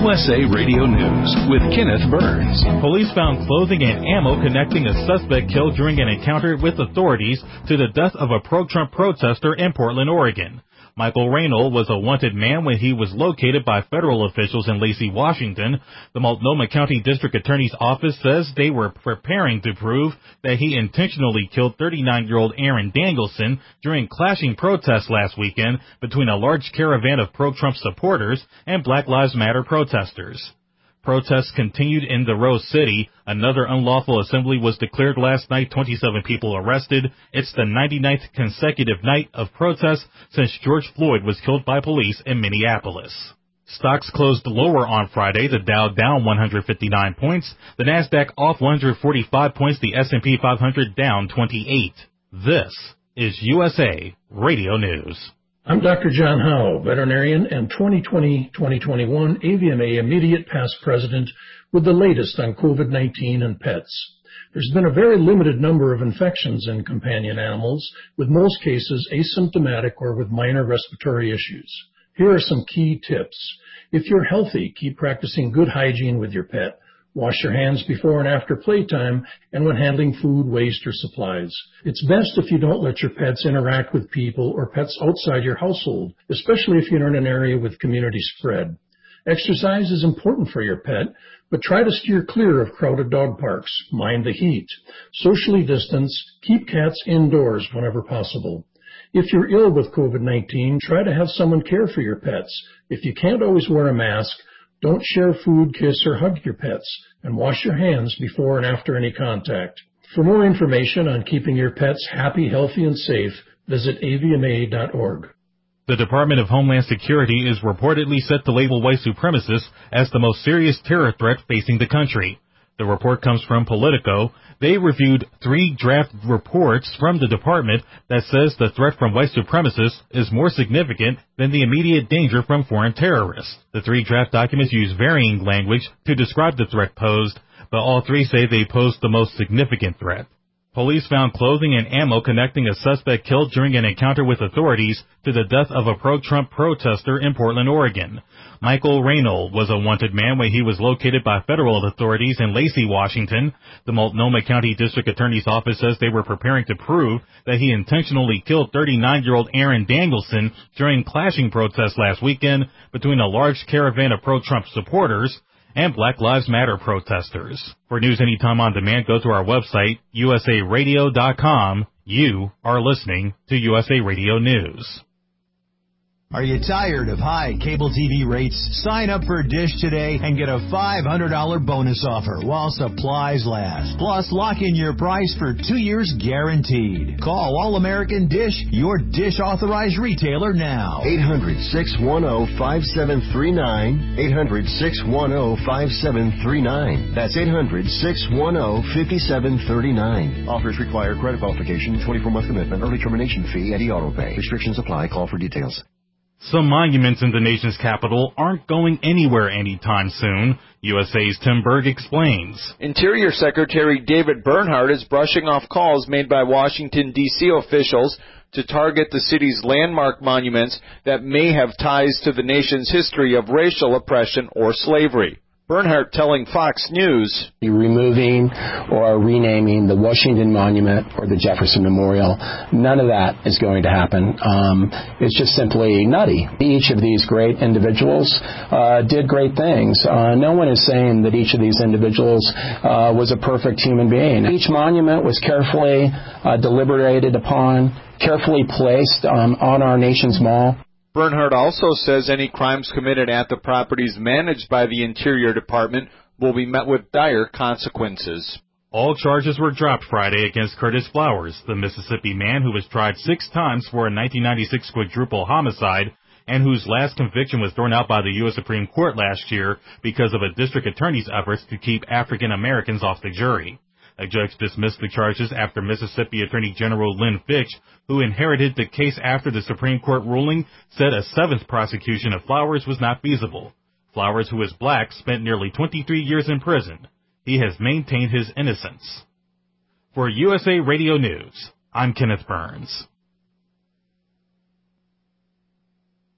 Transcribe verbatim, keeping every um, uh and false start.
U S A Radio News with Kenneth Burns. Police found clothing and ammo connecting a suspect killed during an encounter with authorities to the death of a pro-Trump protester in Portland, Oregon. Michael Raynol was a wanted man when he was located by federal officials in Lacey, Washington. The Multnomah County District Attorney's Office says they were preparing to prove that he intentionally killed thirty-nine-year-old Aaron Danielson during clashing protests last weekend between a large caravan of pro-Trump supporters and Black Lives Matter protesters. Protests continued in the Rose City. Another unlawful assembly was declared last night. twenty-seven people arrested. It's the ninety-ninth consecutive night of protests since George Floyd was killed by police in Minneapolis. Stocks closed lower on Friday. The Dow down one hundred fifty-nine points. The Nasdaq off one hundred forty-five points. The S and P five hundred down twenty-eight. This is U S A Radio News. I'm Doctor John Howe, veterinarian and twenty twenty to twenty twenty-one A V M A Immediate Past President with the latest on COVID nineteen and pets. There's been a very limited number of infections in companion animals, with most cases asymptomatic or with minor respiratory issues. Here are some key tips. If you're healthy, keep practicing good hygiene with your pet. Wash your hands before and after playtime and when handling food, waste, or supplies. It's best if you don't let your pets interact with people or pets outside your household, especially if you're in an area with community spread. Exercise is important for your pet, but try to steer clear of crowded dog parks. Mind the heat. Socially distance. Keep cats indoors whenever possible. If you're ill with COVID nineteen, try to have someone care for your pets. If you can't always wear a mask, don't share food, kiss, or hug your pets, and wash your hands before and after any contact. For more information on keeping your pets happy, healthy, and safe, visit A V M A dot org. The Department of Homeland Security is reportedly set to label white supremacists as the most serious terror threat facing the country. The report comes from Politico. They reviewed three draft reports from the department that says the threat from white supremacists is more significant than the immediate danger from foreign terrorists. The three draft documents use varying language to describe the threat posed, but all three say they pose the most significant threat. Police found clothing and ammo connecting a suspect killed during an encounter with authorities to the death of a pro-Trump protester in Portland, Oregon. Michael Raynol was a wanted man when he was located by federal authorities in Lacey, Washington. The Multnomah County District Attorney's Office says they were preparing to prove that he intentionally killed thirty-nine-year-old Aaron Danielson during clashing protests last weekend between a large caravan of pro-Trump supporters and Black Lives Matter protesters. For news anytime on demand, go to our website, U S A radio dot com. You are listening to U S A Radio News. Are you tired of high cable T V rates? Sign up for Dish today and get a five hundred dollars bonus offer while supplies last. Plus, lock in your price for two years guaranteed. Call All American Dish, your Dish authorized retailer now. eight hundred, six one zero, five seven three nine. eight hundred, six one zero, five seven three nine. That's eight hundred, six one zero, five seven three nine. Offers require credit qualification, twenty-four month commitment, early termination fee, and e-auto pay. Restrictions apply. Call for details. Some monuments in the nation's capital aren't going anywhere anytime soon. U S A's Tim Berg explains. Interior Secretary David Bernhardt is brushing off calls made by Washington, D C officials to target the city's landmark monuments that may have ties to the nation's history of racial oppression or slavery. Bernhardt telling Fox News, removing or renaming the Washington Monument or the Jefferson Memorial, none of that is going to happen. Um, it's just simply nutty. Each of these great individuals uh, did great things. Uh, no one is saying that each of these individuals uh, was a perfect human being. Each monument was carefully uh, deliberated upon, carefully placed um, on our nation's mall. Bernhardt also says any crimes committed at the properties managed by the Interior Department will be met with dire consequences. All charges were dropped Friday against Curtis Flowers, the Mississippi man who was tried six times for a nineteen ninety-six quadruple homicide and whose last conviction was thrown out by the U S Supreme Court last year because of a district attorney's efforts to keep African Americans off the jury. A judge dismissed the charges after Mississippi Attorney General Lynn Fitch, who inherited the case after the Supreme Court ruling, said a seventh prosecution of Flowers was not feasible. Flowers, who is black, spent nearly twenty-three years in prison. He has maintained his innocence. For U S A Radio News, I'm Kenneth Burns.